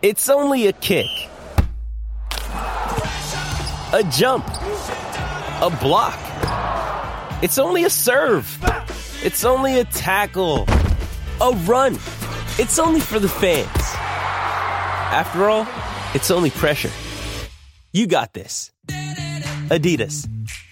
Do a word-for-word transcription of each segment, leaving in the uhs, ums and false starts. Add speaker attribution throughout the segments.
Speaker 1: It's only a kick, a jump, a block. It's only a serve. It's only a tackle, a run. It's only for the fans. After all, it's only pressure. You got this. Adidas.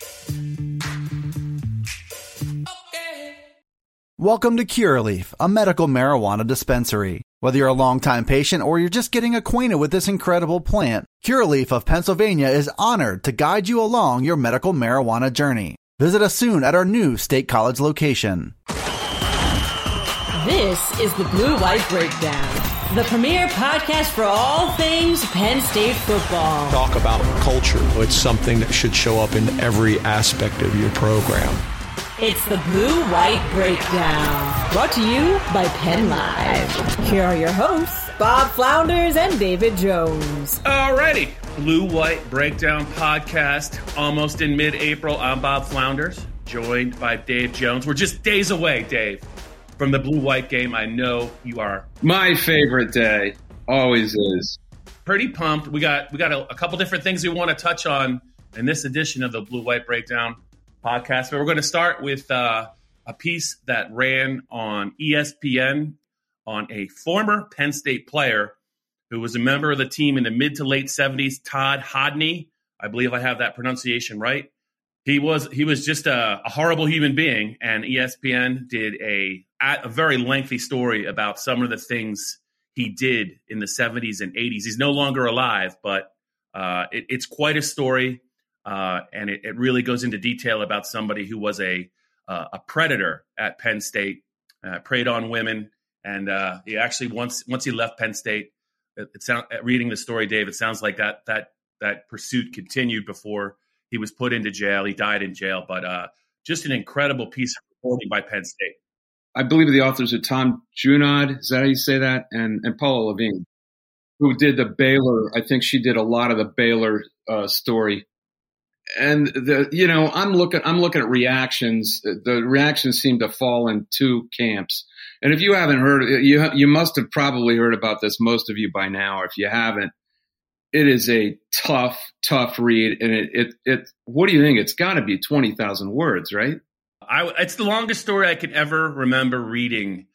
Speaker 2: Welcome to Curaleaf, a medical marijuana dispensary. Whether you're a longtime patient or you're just getting acquainted with this incredible plant, Curaleaf of Pennsylvania is honored to guide you along your medical marijuana journey. Visit us soon at our new State College location.
Speaker 3: This is the Blue White Breakdown, the premier podcast for all things Penn State football.
Speaker 4: Talk about culture. It's something that should show up in every aspect of your program.
Speaker 3: It's the Blue White Breakdown, brought to you by Penn Live. Here are your hosts, Bob Flounders and David Jones.
Speaker 5: Alrighty, Blue White Breakdown podcast, almost in mid-April. I'm Bob Flounders, joined by Dave Jones. We're just days away, Dave, from the Blue White game. I know you are.
Speaker 6: My favorite day, always is.
Speaker 5: Pretty pumped. We got we got a, a couple different things we want to touch on in this edition of the Blue White Breakdown podcast, but we're going to start with uh, a piece that ran on E S P N on a former Penn State player who was a member of the team in the mid to late seventies, Todd Hodney. I believe I have that pronunciation right. He was he was just a, a horrible human being, and E S P N did a, a very lengthy story about some of the things he did in the seventies and eighties. He's no longer alive, but uh, it, it's quite a story. Uh, and it, it really goes into detail about somebody who was a uh, a predator at Penn State, uh, preyed on women, and uh, he actually once once he left Penn State, it, it sound, reading the story, Dave, it sounds like that that that pursuit continued before he was put into jail. He died in jail, but uh, just an incredible piece of reporting by Penn State.
Speaker 6: I believe the authors are Tom Junod, is that how you say that, and and Paula Levine, who did the Baylor. I think she did a lot of the Baylor uh, story. And the, you know, I'm looking, I'm looking at reactions. The reactions seem to fall in two camps. And if you haven't heard, you you must have probably heard about this, most of you by now. If you haven't, it is a tough, tough read. And it, it, it what do you think? It's got to be twenty thousand words, right?
Speaker 5: I, it's the longest story I could ever remember reading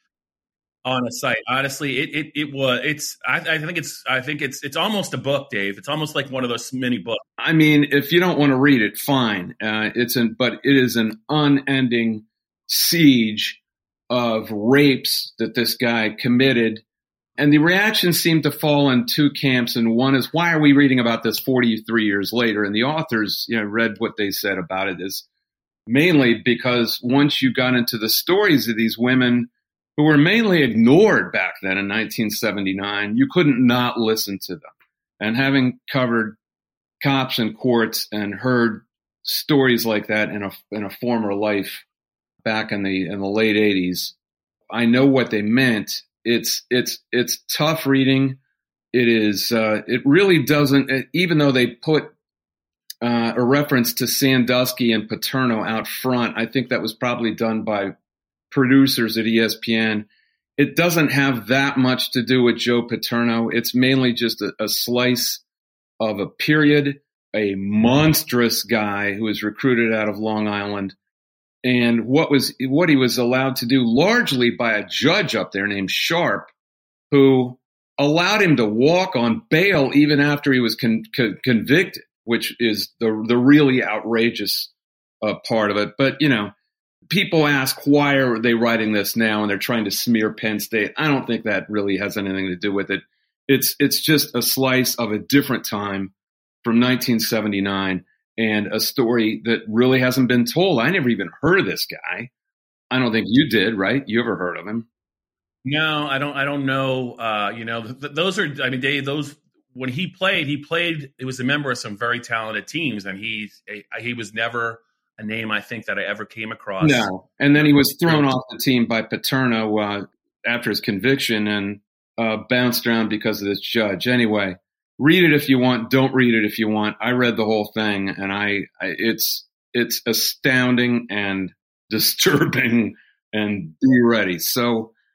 Speaker 5: on a site. Honestly, it it, it was. It's. I, I think it's. I think it's. It's almost a book, Dave. It's almost like one of those mini books.
Speaker 6: I mean, if you don't want to read it, fine. Uh, it's an. But it is an unending siege of rapes that this guy committed, and the reactions seem to fall in two camps. And one is, why are we reading about this forty-three years later? And the authors, you know, read what they said about it is mainly because once you got into the stories of these women who were mainly ignored back then in nineteen seventy-nine, you couldn't not listen to them. And having covered cops and courts and heard stories like that in a in a former life back in the in the late eighties, I know what they meant. It's it's it's tough reading. It is. Uh, it really doesn't. Even though they put uh, a reference to Sandusky and Paterno out front, I think that was probably done by producers at E S P N. It doesn't have that much to do with Joe Paterno. It's mainly just a, a slice of a period, a monstrous guy who was recruited out of Long Island, and what was what he was allowed to do largely by a judge up there named Sharp, who allowed him to walk on bail even after he was con- con- convicted, which is the the really outrageous uh, part of it. But, you know, people ask, why are they writing this now and they're trying to smear Penn State? I don't think that really has anything to do with it. It's it's just a slice of a different time from nineteen seventy-nine and a story that really hasn't been told. I never even heard of this guy. I don't think you did, right? You ever heard of him?
Speaker 5: No, I don't. I don't know. Uh, you know, th- those are. I mean, Dave. Those when he played, he played. He was a member of some very talented teams, and he he was never a name I think that I ever came across.
Speaker 6: No, and then he was thrown off the team by Paterno uh, after his conviction and uh, bounced around because of this judge. Anyway, read it if you want. Don't read it if you want. I read the whole thing, and I, I it's it's astounding and disturbing. And be ready. So.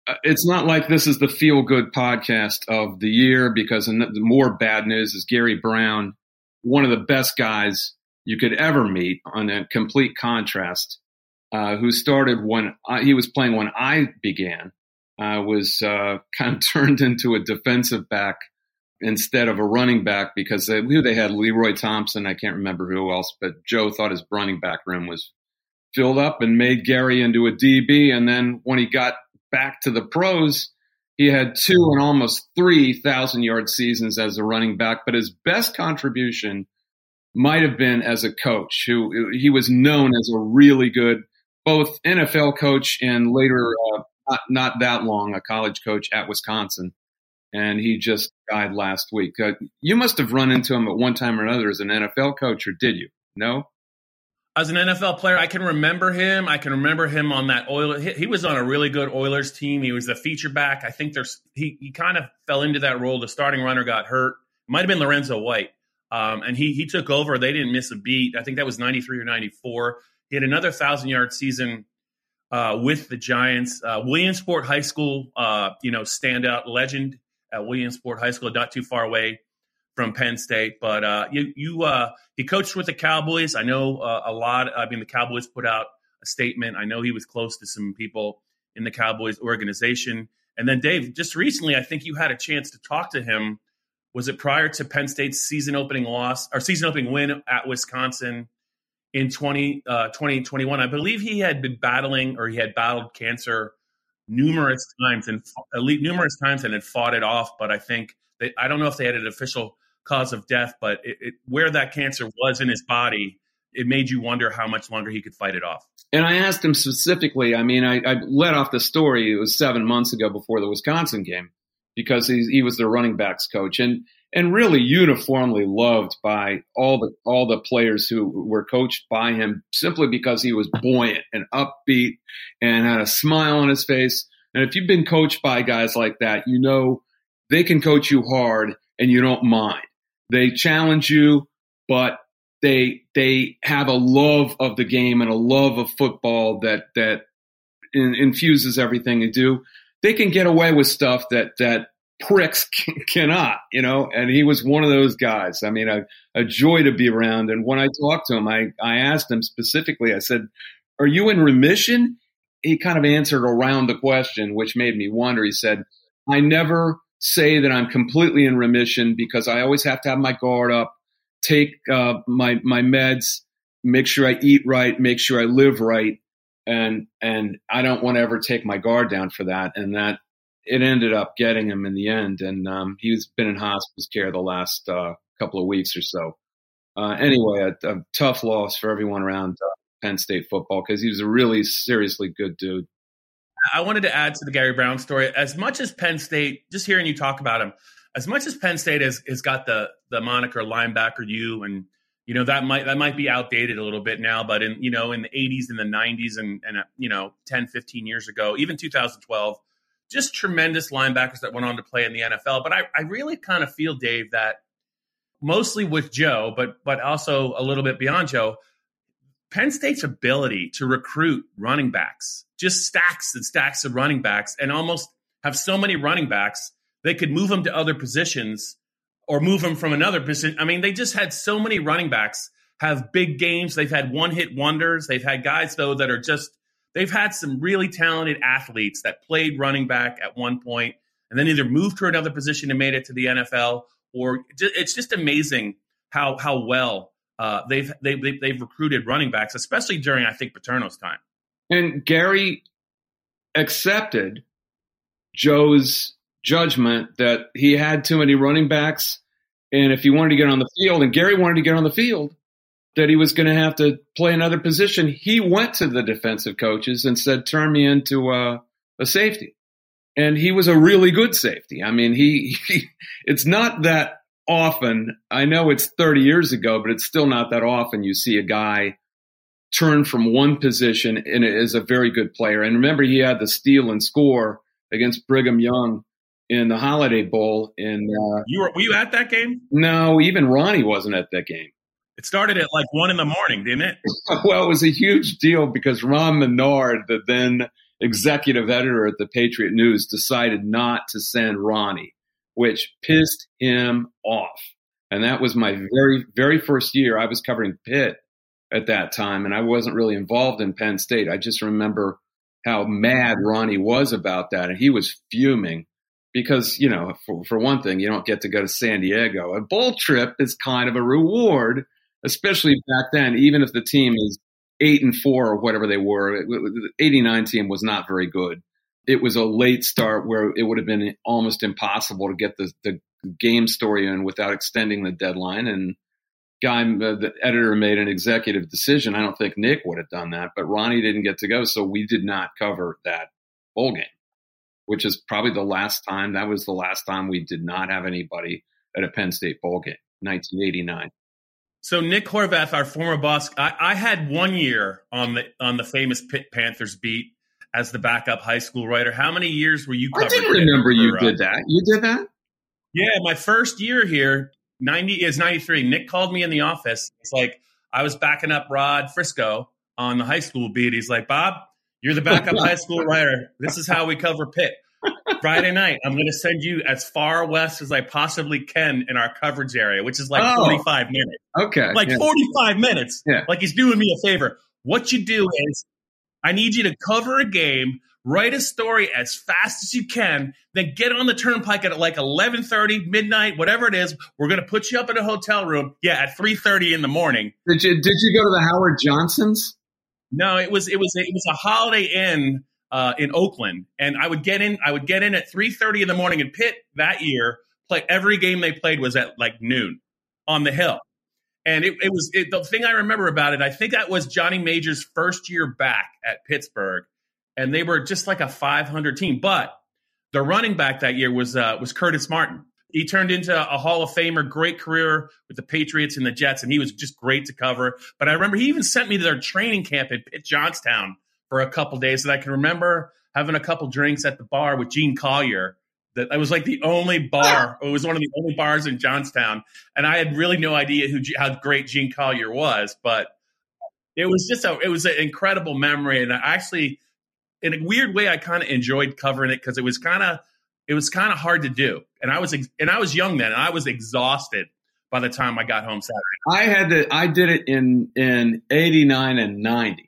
Speaker 6: it's not like this is the feel-good podcast of the year, because the more bad news is Gary Brown, one of the best guys you could ever meet, on a complete contrast, uh, who started when I, he was playing when I began, uh, was uh, kind of turned into a defensive back instead of a running back, because they, who they had, Leroy Thompson, I can't remember who else, but Joe thought his running back room was filled up and made Gary into a D B. And then when he got back to the pros, he had two and almost three thousand yard seasons as a running back. But his best contribution might have been as a coach, who he was known as a really good, both N F L coach and later, uh, not, not that long, a college coach at Wisconsin. And he just died last week. Uh, you must have run into him at one time or another as an N F L coach, or did you? No?
Speaker 5: As an N F L player, I can remember him. I can remember him on that Oilers. He, he was on a really good Oilers team. He was the feature back. I think there's he he kind of fell into that role. The starting runner got hurt. It might have been Lorenzo White, um, and he he took over. They didn't miss a beat. I think that was ninety-three or ninety-four. He had another thousand yard season uh, with the Giants. Uh, Williamsport High School, uh, you know, standout legend at Williamsport High School, not too far away from Penn State. But uh, you, you uh, he coached with the Cowboys. I know uh, a lot. I mean, the Cowboys put out a statement. I know he was close to some people in the Cowboys organization. And then, Dave, just recently, I think you had a chance to talk to him. Was it prior to Penn State's season opening loss or season opening win at Wisconsin in twenty twenty-one? I believe he had been battling, or he had battled cancer numerous times and numerous times and had fought it off. But I think they, I don't know if they had an official cause of death, but it, it, where that cancer was in his body, it made you wonder how much longer he could fight it off.
Speaker 6: And I asked him specifically, I mean, I, I let off the story, it was seven months ago before the Wisconsin game, because he, he was the running backs coach, and and really uniformly loved by all the all the players who were coached by him, simply because he was buoyant and upbeat and had a smile on his face. And if you've been coached by guys like that, you know they can coach you hard and you don't mind. They challenge you, but they they have a love of the game and a love of football that that in, infuses everything they do. They can get away with stuff that that pricks cannot, you know. And he was one of those guys. I mean, a, a joy to be around. And when I talked to him, I I asked him specifically. I said, "Are you in remission?" He kind of answered around the question, which made me wonder. He said, "I never say that I'm completely in remission, because I always have to have my guard up, take uh, my my meds, make sure I eat right, make sure I live right, and and I don't want to ever take my guard down for that." And that it ended up getting him in the end, and um, he's been in hospice care the last uh, couple of weeks or so. Uh, anyway, a, a tough loss for everyone around uh, Penn State football, because he was a really seriously good dude.
Speaker 5: I wanted to add to the Gary Brown story. As much as Penn State, just hearing you talk about him, as much as Penn State has, has got the the moniker linebacker U, and you know that might that might be outdated a little bit now, but in you know in the eighties and the nineties and and you know ten, fifteen years ago, even two thousand twelve, just tremendous linebackers that went on to play in the N F L. But I, I really kind of feel, Dave, that mostly with Joe, but but also a little bit beyond Joe, Penn State's ability to recruit running backs, just stacks and stacks of running backs, and almost have so many running backs, they could move them to other positions or move them from another position. I mean, they just had so many running backs have big games. They've had one-hit wonders. They've had guys, though, that are just – they've had some really talented athletes that played running back at one point and then either moved to another position and made it to the N F L, or it's just amazing how how well – Uh, they've, they've they've recruited running backs, especially during, I think, Paterno's time.
Speaker 6: And Gary accepted Joe's judgment that he had too many running backs, and if he wanted to get on the field, and Gary wanted to get on the field, that he was going to have to play another position. He went to the defensive coaches and said, "Turn me into a, a safety," and he was a really good safety. I mean, he, he it's not that often, I know it's thirty years ago, but it's still not that often you see a guy turn from one position and is a very good player. And remember, he had the steal and score against Brigham Young in the Holiday Bowl. In uh,
Speaker 5: you were, were you at that game?
Speaker 6: No, even Ronnie wasn't at that game.
Speaker 5: It started at like one in the morning, didn't it?
Speaker 6: Well, it was a huge deal because Ron Menard, the then executive editor at the Patriot News decided not to send Ronnie, which pissed him off. And that was my very, very first year. I was covering Pitt at that time, and I wasn't really involved in Penn State. I just remember how mad Ronnie was about that, and he was fuming because, you know, for, for one thing, you don't get to go to San Diego. A bowl trip is kind of a reward, especially back then, even if the team is eight and four or whatever they were. The eighty-nine team was not very good. It was a late start where it would have been almost impossible to get the, the game story in without extending the deadline. And guy, the editor made an executive decision. I don't think Nick would have done that, but Ronnie didn't get to go. So we did not cover that bowl game, which is probably the last time. That was the last time we did not have anybody at a Penn State bowl game, nineteen eighty-nine.
Speaker 5: So Nick Horvath, our former boss, I, I had one year on the on the famous Pitt Panthers beat as the backup high school writer. How many years were you covering?
Speaker 6: I didn't remember you did that. You did that?
Speaker 5: Yeah, my first year here, ninety is ninety-three. Nick called me in the office. It's like I was backing up Rod Frisco on the high school beat. He's like, Bob, you're the backup high school writer. This is how we cover Pitt. Friday night, I'm going to send you as far west as I possibly can in our coverage area, which is like oh, forty-five minutes.
Speaker 6: Okay.
Speaker 5: Like yeah. forty-five minutes.
Speaker 6: Yeah.
Speaker 5: Like he's doing me a favor. What you do is I need you to cover a game, write a story as fast as you can, then get on the turnpike at like eleven thirty, midnight, whatever it is. We're going to put you up in a hotel room. Yeah, at three thirty in the morning.
Speaker 6: Did you did you go to the Howard Johnsons?
Speaker 5: No, it was it was it was a Holiday Inn uh, in Oakland, and I would get in. I would get in at three thirty in the morning. And Pitt that year, play every game they played was at like noon on the Hill. And it, it was it, the thing I remember about it. I think that was Johnny Major's first year back at Pittsburgh, and they were just like a five hundred team. But the running back that year was uh, was Curtis Martin. He turned into a Hall of Famer, great career with the Patriots and the Jets, and he was just great to cover. But I remember he even sent me to their training camp at Pitt Johnstown for a couple days. And I can remember having a couple drinks at the bar with Gene Collier. That I was like the only bar. It was one of the only bars in Johnstown, and I had really no idea who how great Gene Collier was. But it was just a it was an incredible memory, and I actually, in a weird way, I kind of enjoyed covering it because it was kind of it was kind of hard to do, and I was and I was young then, and I was exhausted by the time I got home Saturday.
Speaker 6: I had to. I did it in in eighty-nine and ninety.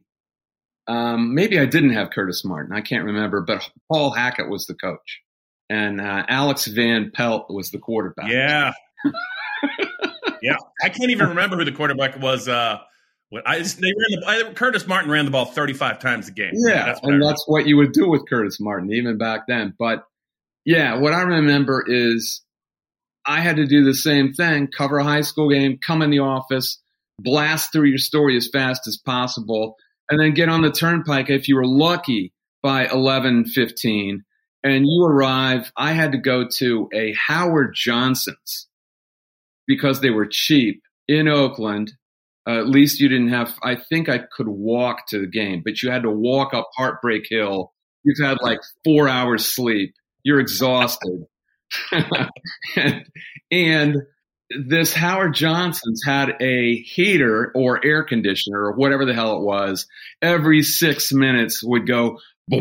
Speaker 6: Um, maybe I didn't have Curtis Martin. I can't remember, but Paul Hackett was the coach. And uh, Alex Van Pelt was the quarterback.
Speaker 5: Yeah. yeah. I can't even remember who the quarterback was. Uh, when I, they ran the, I, Curtis Martin ran the ball thirty-five times a game.
Speaker 6: Yeah, that's and that's what you would do with Curtis Martin, even back then. But, yeah, what I remember is I had to do the same thing, cover a high school game, come in the office, blast through your story as fast as possible, and then get on the turnpike if you were lucky by eleven fifteen. And you arrive, I had to go to a Howard Johnson's because they were cheap in Oakland. Uh, at least you didn't have, I think I could walk to the game, but you had to walk up Heartbreak Hill. You've had like four hours sleep. You're exhausted. and, and this Howard Johnson's had a heater or air conditioner or whatever the hell it was. Every six minutes would go,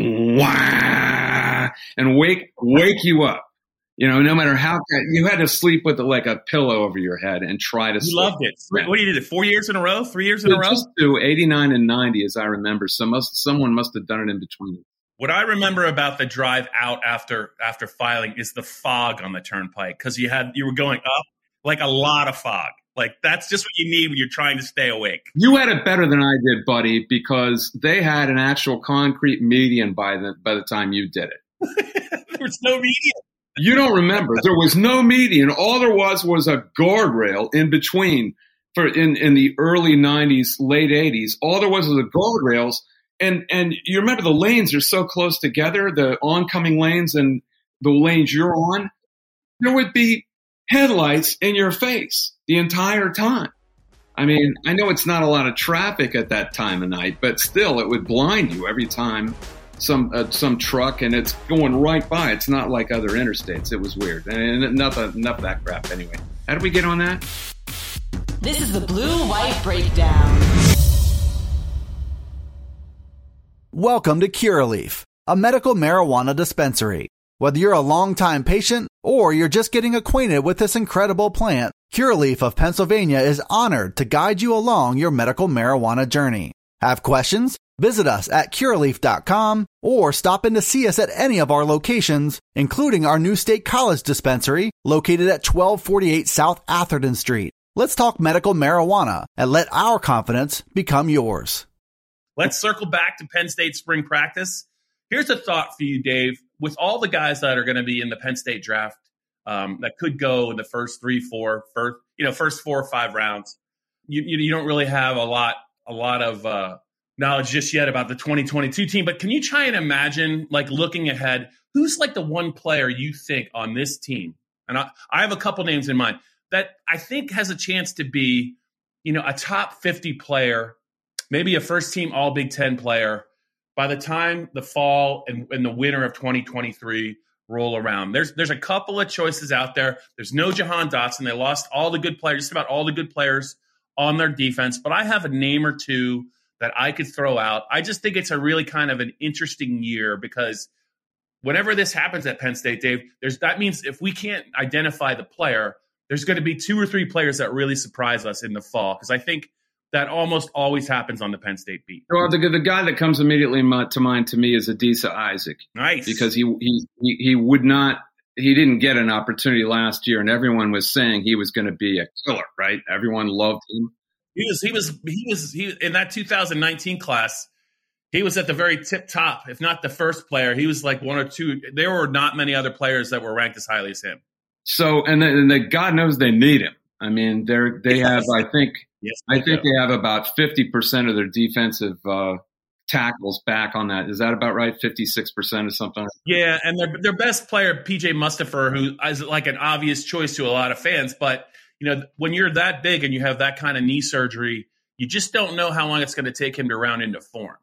Speaker 6: and wake wake you up. You know, no matter how you had to sleep with like a pillow over your head and try to. You sleep.
Speaker 5: Loved it. Yeah. What do you did? Four years in a row? Three years in
Speaker 6: so
Speaker 5: a row?
Speaker 6: Just do eighty-nine and ninety, as I remember. So must someone must have done it in between.
Speaker 5: What I remember about the drive out after after filing is the fog on the turnpike because you had you were going up like a lot of fog. Like, that's just what you need when you're trying to stay awake.
Speaker 6: You had it better than I did, buddy, because they had an actual concrete median by the by the time you did it.
Speaker 5: There was no median.
Speaker 6: You don't remember. There was no median. All there was was a guardrail in between for in, in the early nineties, late eighties. All there was was the guardrails. And, and you remember the lanes are so close together, the oncoming lanes and the lanes you're on. There would be headlights in your face the entire time. I mean, I know it's not a lot of traffic at that time of night, but still it would blind you every time some uh, some truck and it's going right by. It's not like other interstates. It was weird. And enough of, enough of that crap anyway. How did we get on that?
Speaker 3: This is the Blue-White Breakdown.
Speaker 2: Welcome to Curaleaf. a medical marijuana dispensary. Whether you're a longtime patient or you're just getting acquainted with this incredible plant, Curaleaf of Pennsylvania is honored to guide you along your medical marijuana journey. Have questions? Visit us at curaleaf dot com or stop in to see us at any of our locations, including our new State College dispensary located at twelve forty-eight South Atherton Street. Let's talk medical marijuana and let our confidence become yours.
Speaker 5: Let's circle back to Penn State spring practice. Here's a thought for you, Dave. With all the guys that are going to be in the Penn State draft um, that could go in the first three, four, first, you know, first four or five rounds, you, you, you don't really have a lot, a lot of uh, knowledge just yet about the twenty twenty-two team. But can you try and imagine, like, looking ahead, who's like the one player you think on this team? And I, I have a couple names in mind that I think has a chance to be, you know, a top fifty player, maybe a first team all Big Ten player by the time the fall and, and the winter of twenty twenty-three roll around. There's there's a couple of choices out there. There's no Jahan Dotson. They lost all the good players, just about all the good players on their defense. But I have a name or two that I could throw out. I just think it's a really kind of an interesting year because whenever this happens at Penn State, Dave, there's that means if we can't identify the player, there's going to be two or three players that really surprise us in the fall because I think that almost always happens on the Penn State beat.
Speaker 6: Well, the, the guy that comes immediately to mind to me is Adisa Isaac.
Speaker 5: Nice.
Speaker 6: Because he, he, he, he would not – he didn't get an opportunity last year, and everyone was saying he was going to be a killer, right? Everyone loved him.
Speaker 5: He was – he was – he was he in that two thousand nineteen class, he was at the very tip top, if not the first player. He was like one or two – there were not many other players that were ranked as highly as him.
Speaker 6: So – and then and the, God knows they need him. I mean, they're they have, I think,
Speaker 5: yes,
Speaker 6: I think they have about fifty percent of their defensive uh, tackles back on that. Is that about right? fifty-six percent or something?
Speaker 5: Yeah, and their their best player, P J Mustipher, who is like an obvious choice to a lot of fans. But, you know, when you're that big and you have that kind of knee surgery, you just don't know how long it's going to take him to round into form.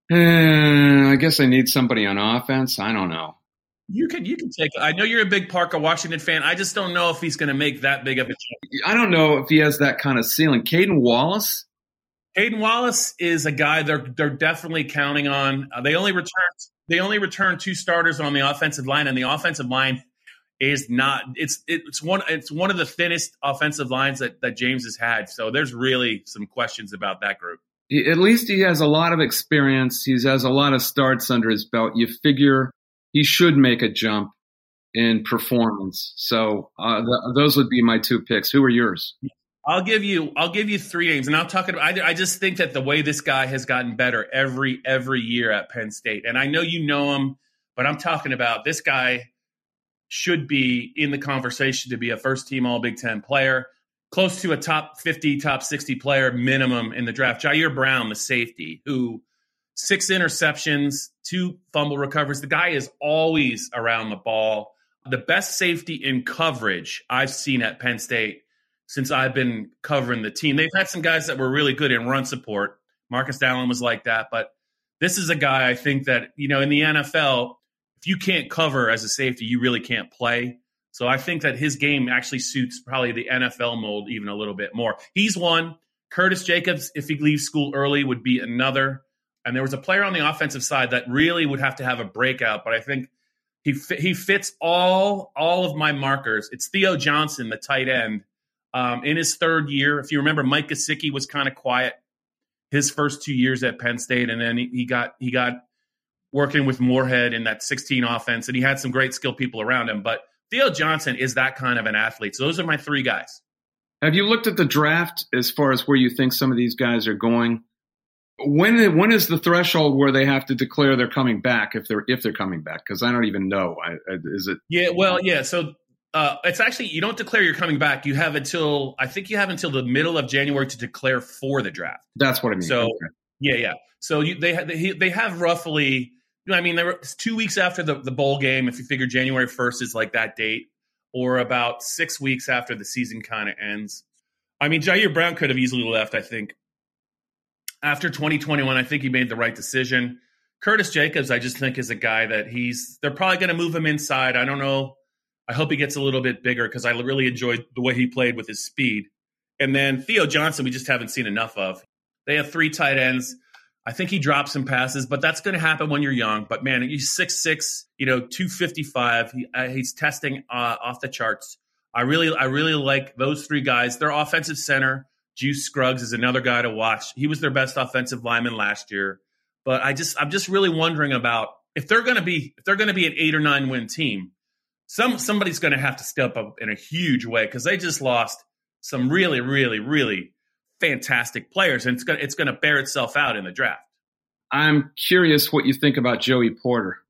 Speaker 6: Uh, I guess I need somebody on offense. I don't know.
Speaker 5: You can you can take. I know you're a big Parker Washington fan. I just don't know if he's going to make that big of a change.
Speaker 6: I don't know if he has that kind of ceiling. Caden Wallace.
Speaker 5: Caden Wallace is a guy they're they're definitely counting on. Uh, they only returned they only returned two starters on the offensive line, and the offensive line is not. It's it's one it's one of the thinnest offensive lines that that James has had. So there's really some questions about that group.
Speaker 6: He, at least he has a lot of experience. He has a lot of starts under his belt. You figure he should make a jump in performance. So uh, th- those would be my two picks. Who are yours?
Speaker 5: I'll give you I'll give you three names, and I'm talking about. I, I just think that the way this guy has gotten better every every year at Penn State, and I know you know him, but I'm talking about this guy should be in the conversation to be a first team All Big Ten player, close to a top fifty, top sixty player minimum in the draft. Jair Brown, the safety, who six interceptions, two fumble recoveries. The guy is always around the ball. The best safety in coverage I've seen at Penn State since I've been covering the team. They've had some guys that were really good in run support. Marcus Allen was like that. But this is a guy I think that, you know, in the N F L, if you can't cover as a safety, you really can't play. So I think that his game actually suits probably the N F L mold even a little bit more. He's one. Curtis Jacobs, if he leaves school early, would be another. And there was a player on the offensive side that really would have to have a breakout, but I think he he fits all all of my markers. It's Theo Johnson, the tight end, um, in his third year. If you remember, Mike Gesicki was kind of quiet his first two years at Penn State, and then he, he got he got working with Moorhead in that sixteen offense, and he had some great skilled people around him. But Theo Johnson is that kind of an athlete. So those are my three guys.
Speaker 6: Have you looked at the draft as far as where you think some of these guys are going? When when is the threshold where they have to declare they're coming back if they're if they're coming back? Because I don't even know. I, I, is it?
Speaker 5: Yeah, well, yeah. So uh, it's actually you don't declare you're coming back. You have until I think you have until the middle of January to declare for the draft.
Speaker 6: That's what I mean.
Speaker 5: So
Speaker 6: okay.
Speaker 5: yeah, yeah. So you, they they they have roughly. You know, I mean, they were two weeks after the, the bowl game. If you figure January first is like that date, or about six weeks after the season kind of ends. I mean, Jair Brown could have easily left. I think. After twenty twenty-one, I think he made the right decision. Curtis Jacobs, I just think, is a guy that he's – they're probably going to move him inside. I don't know. I hope he gets a little bit bigger because I really enjoyed the way he played with his speed. And then Theo Johnson, we just haven't seen enough of. They have three tight ends. I think he dropped some passes, but that's going to happen when you're young. But man, he's six six, you know, two fifty-five. He, uh, he's testing uh, off the charts. I really, I really like those three guys. Their offensive center, Juice Scruggs, is another guy to watch. He was their best offensive lineman last year. But I just, I'm just really wondering about if they're going to be, if they're going to be an eight or nine win team. Some somebody's going to have to step up in a huge way because they just lost some really, really, really fantastic players, and it's going it's going to bear itself out in the draft.
Speaker 6: I'm curious what you think about Joey Porter.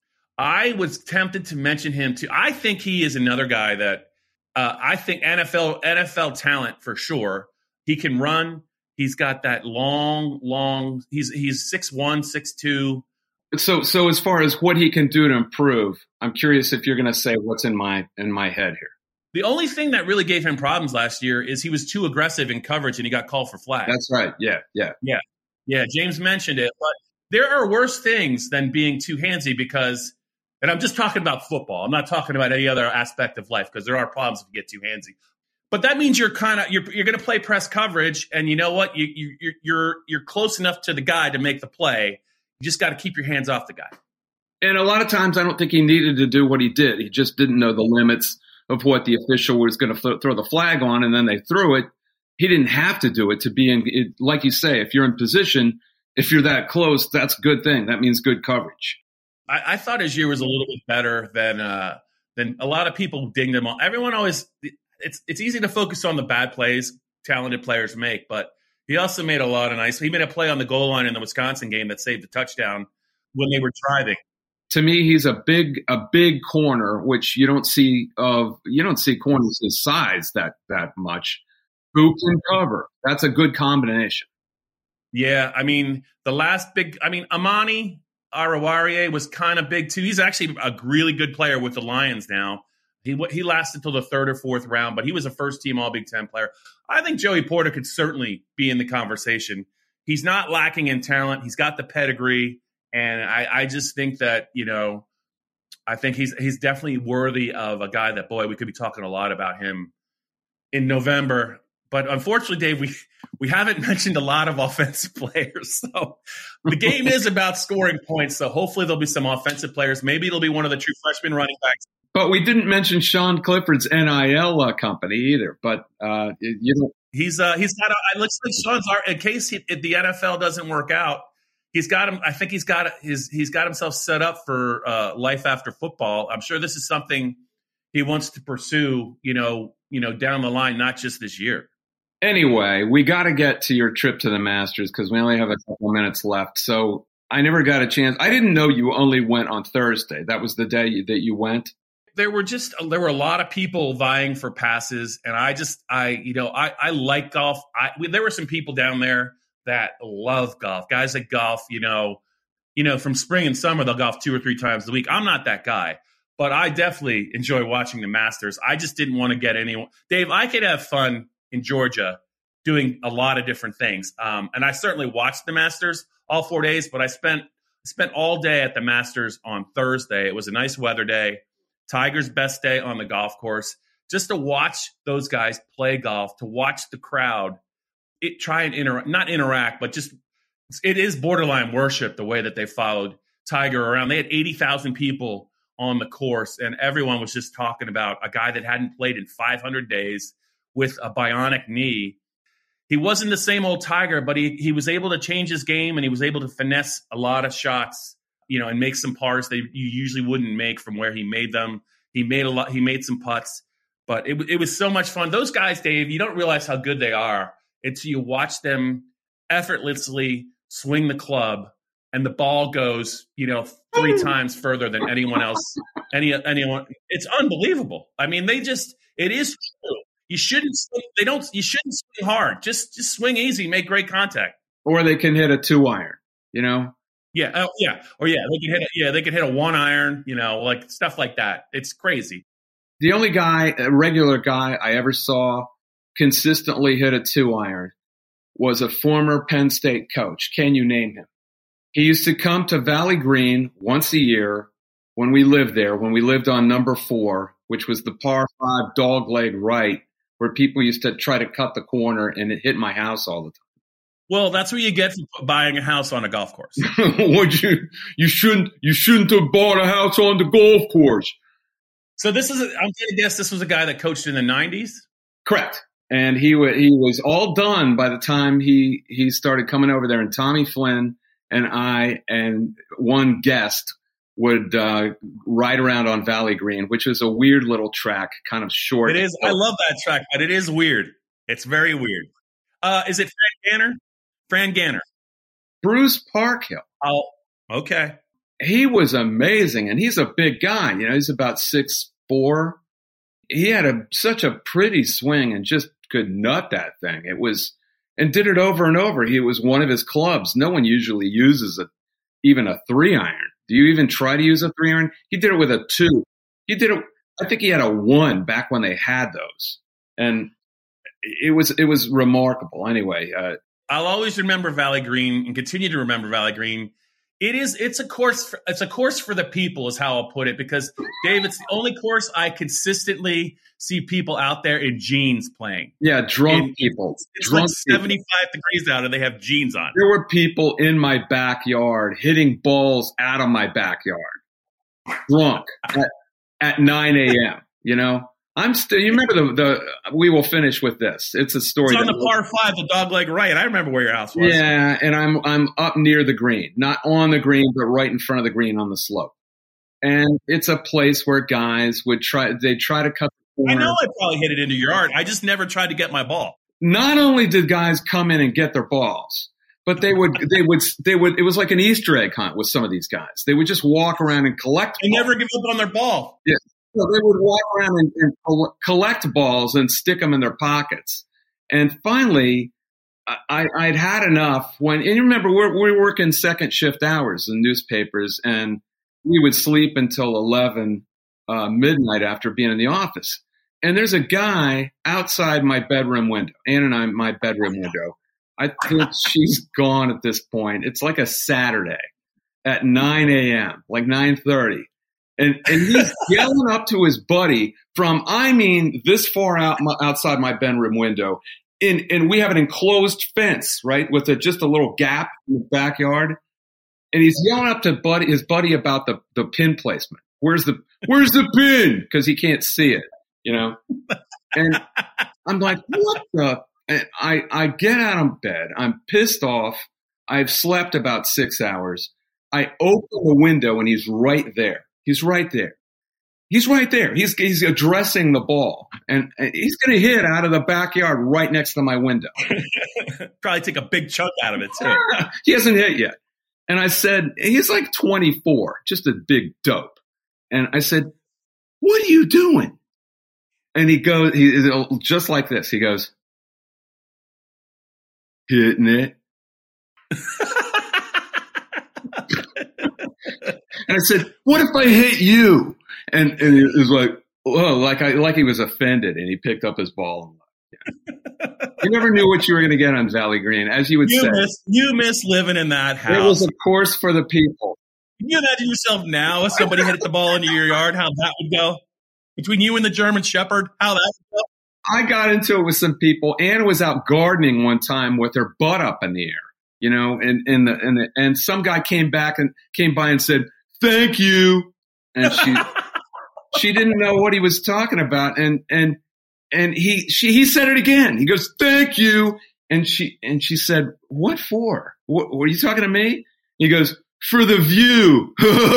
Speaker 5: I was tempted to mention him too. I think he is another guy that uh, I think N F L N F L talent for sure. He can run. He's got that long, long. He's he's six one, six two.
Speaker 6: So so as far as what he can do to improve, I'm curious if you're going to say what's in my in my head here.
Speaker 5: The only thing that really gave him problems last year is he was too aggressive in coverage and he got called for flags.
Speaker 6: That's right. Yeah, yeah.
Speaker 5: Yeah. Yeah, James mentioned it. But there are worse things than being too handsy because, and I'm just talking about football. I'm not talking about any other aspect of life because there are problems if you get too handsy. But that means you're kind of you're you're going to play press coverage, and you know what? You you you're you're close enough to the guy to make the play. You just got to keep your hands off the guy.
Speaker 6: And a lot of times, I don't think he needed to do what he did. He just didn't know the limits of what the official was going to th- throw the flag on, and then they threw it. He didn't have to do it to be in it, like you say, if you're in position, if you're that close, that's a good thing. That means good coverage.
Speaker 5: I, I thought his year was a little bit better than uh, than a lot of people dinged him on. Everyone always it's it's easy to focus on the bad plays talented players make, but he also made a lot of nice. He made a play on the goal line in the Wisconsin game that saved the touchdown when they were driving.
Speaker 6: To me, he's a big, a big corner, which you don't see of. You don't see corners his size that that much. Who can cover? That's a good combination.
Speaker 5: Yeah, I mean the last big. I mean Amani Arawariye was kind of big too. He's actually a really good player with the Lions now. He he lasted till the third or fourth round, but he was a first team All Big Ten player. I think Joey Porter could certainly be in the conversation. He's not lacking in talent. He's got the pedigree. And I, I just think that, you know, I think he's he's definitely worthy of a guy that, boy, we could be talking a lot about him in November. But unfortunately, Dave, we we haven't mentioned a lot of offensive players. So the game is about scoring points. So hopefully there'll be some offensive players. Maybe it'll be one of the true freshman running backs.
Speaker 6: But we didn't mention Sean Clifford's N I L uh, company either. But, uh, you know,
Speaker 5: he's uh, he's got a, looks like Sean's in case he, if the N F L doesn't work out. He's got him. I think he's got his. He's got himself set up for uh, life after football. I'm sure this is something he wants to pursue. You know, you know, down the line, not just this year.
Speaker 6: Anyway, we got to get to your trip to the Masters because we only have a couple minutes left. So I never got a chance. I didn't know you only went on Thursday. That was the day you, that you went.
Speaker 5: There were just there were a lot of people vying for passes, and I just I you know I I like golf. I there were some people down there that love golf, guys that golf, you know, you know, from spring and summer, they'll golf two or three times a week. I'm not that guy, but I definitely enjoy watching the Masters. I just didn't want to get anyone. Dave, I could have fun in Georgia doing a lot of different things. Um, and I certainly watched the Masters all four days, but I spent, spent all day at the Masters on Thursday. It was a nice weather day, Tiger's best day on the golf course, just to watch those guys play golf, to watch the crowd. It try and interact, not interact, but just it is borderline worship the way that they followed Tiger around. They had eighty thousand people on the course, and everyone was just talking about a guy that hadn't played in five hundred days with a bionic knee. He wasn't the same old Tiger, but he he was able to change his game, and he was able to finesse a lot of shots, you know, and make some pars that you usually wouldn't make from where he made them. He made a lot. He made some putts, but it it was so much fun. Those guys, Dave, you don't realize how good they are until you watch them effortlessly swing the club and the ball goes, you know, three times further than anyone else, any anyone. It's unbelievable. I mean, they just, it is true. You shouldn't, swing, they don't, you shouldn't swing hard. Just, just swing easy, make great contact.
Speaker 6: Or they can hit a two iron, you know?
Speaker 5: Yeah. Oh, yeah. Or yeah, they can hit, a, yeah, they can hit a one iron, you know, like stuff like that. It's crazy.
Speaker 6: The only guy, a regular guy I ever saw consistently hit a two iron was a former Penn State coach. Can you name him? He used to come to Valley Green once a year when we lived there, when we lived on number four, which was the par five dog leg right, where people used to try to cut the corner and it hit my house all the time.
Speaker 5: Well, that's what you get for buying a house on a golf course.
Speaker 6: Would you? You shouldn't. You shouldn't have bought a house on the golf course.
Speaker 5: So this is. A, I'm going to guess this was a guy that coached in the nineties.
Speaker 6: Correct. And he w- he was all done by the time he he started coming over there. And Tommy Flynn and I and one guest would uh, ride around on Valley Green, which is a weird little track, kind of short.
Speaker 5: It is. I love that track, but it is weird. It's very weird. Uh, is it Fran Ganner? Fran Ganner.
Speaker 6: Bruce Parkhill.
Speaker 5: Oh, okay.
Speaker 6: He was amazing, and he's a big guy. You know, he's about six four. He had a such a pretty swing and just could nut that thing. It was, and did it over and over. He was one of his clubs. No one usually uses a even a three iron. Do you even try to use a three iron? He did it with a two. He did it. I think he had a one back when they had those, and it was it was remarkable. Anyway. Uh,
Speaker 5: I'll always remember Valley Green and continue to remember Valley Green. It is, it's a course, for, it's a course for the people is how I'll put it, because Dave, it's the only course I consistently see people out there in jeans playing.
Speaker 6: Yeah. Drunk
Speaker 5: in,
Speaker 6: people.
Speaker 5: It's
Speaker 6: drunk
Speaker 5: like seventy-five people. Degrees out and they have jeans on.
Speaker 6: There were people in my backyard hitting balls out of my backyard, drunk at, at nine a.m., you know? I'm still. You remember the the? We will finish with this. It's a story.
Speaker 5: It's on
Speaker 6: that
Speaker 5: the par five, the dogleg right. I remember where your house was.
Speaker 6: Yeah, and I'm I'm up near the green, not on the green, but right in front of the green on the slope. And it's a place where guys would try. They try to cut the corner.
Speaker 5: I know I probably hit it into your yard. I just never tried to get my ball.
Speaker 6: Not only did guys come in and get their balls, but they would they would they would. It was like an Easter egg hunt with some of these guys. They would just walk around and collect.
Speaker 5: They
Speaker 6: balls.
Speaker 5: never give up on their ball.
Speaker 6: Yeah. So they would walk around and, and collect balls and stick them in their pockets. And finally, I, I'd had enough when, and you remember, we're, we were working second shift hours in newspapers, and we would sleep until eleven uh, midnight after being in the office. And there's a guy outside my bedroom window, Ann and I, my bedroom window. I think she's gone at this point. It's like a Saturday at nine a.m., like nine thirty. And, and he's yelling up to his buddy from, I mean, this far out my, outside my bedroom window. In, and we have an enclosed fence, right, with a, just a little gap in the backyard. And he's yelling up to buddy, his buddy about the, the pin placement. Where's the Where's the pin? Because he can't see it, you know. And I'm like, what the? And I I get out of bed. I'm pissed off. I've slept about six hours. I open the window and he's right there. He's right there. He's right there. He's he's addressing the ball, and, and he's going to hit out of the backyard right next to my window.
Speaker 5: Probably take a big chunk out of it too.
Speaker 6: He hasn't hit yet. And I said, he's like twenty-four, just a big dope. And I said, what are you doing? And he goes, he just like this. He goes, hitting it. And I said, what if I hit you? And, and it was like, oh, like I, like he was offended, and he picked up his ball and left. Yeah. You never knew what you were going to get on Valley Green, as you would
Speaker 5: you
Speaker 6: say.
Speaker 5: Miss, you miss living in that house.
Speaker 6: It was a course for the people.
Speaker 5: Can you imagine yourself now if somebody hit the ball into your yard, how that would go? Between you and the German Shepherd, how that would go?
Speaker 6: I got into it with some people. Anna was out gardening one time with her butt up in the air, you know, and, and, the, and, the, and some guy came back and came by and said, thank you. And she, she didn't know what he was talking about. And, and, and he, she, he said it again. He goes, thank you. And she, and she said, what for? What, what are you talking to me? He goes, for the view.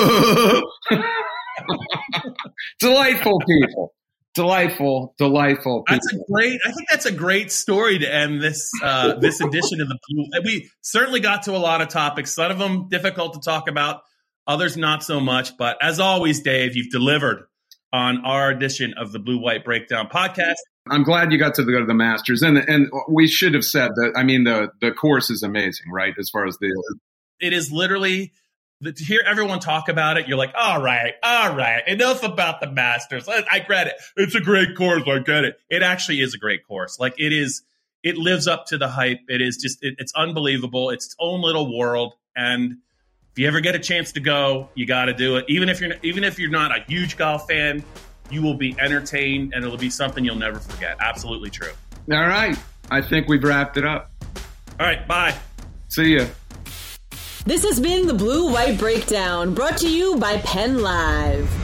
Speaker 6: Delightful people. Delightful, delightful people.
Speaker 5: That's a great. I think that's a great story to end this uh, this edition of the Blue. We certainly got to a lot of topics. Some of them difficult to talk about, others not so much. But as always, Dave, you've delivered on our edition of the Blue White Breakdown podcast.
Speaker 6: I'm glad you got to go to the Masters, and and we should have said that. I mean, the the course is amazing, right? As far as the,
Speaker 5: it is literally. To hear everyone talk about it, you're like, all right, all right, enough about the Masters. I, I get it. It's a great course. I get it. It actually is a great course. Like it is, it lives up to the hype. It is just, it, it's unbelievable. It's its own little world. And if you ever get a chance to go, you got to do it. Even if you're, even if you're not a huge golf fan, you will be entertained, and it'll be something you'll never forget. Absolutely true.
Speaker 6: All right. I think we've wrapped it up.
Speaker 5: All right, bye.
Speaker 6: See ya.
Speaker 3: This has been the Blue White Breakdown, brought to you by Penn Live.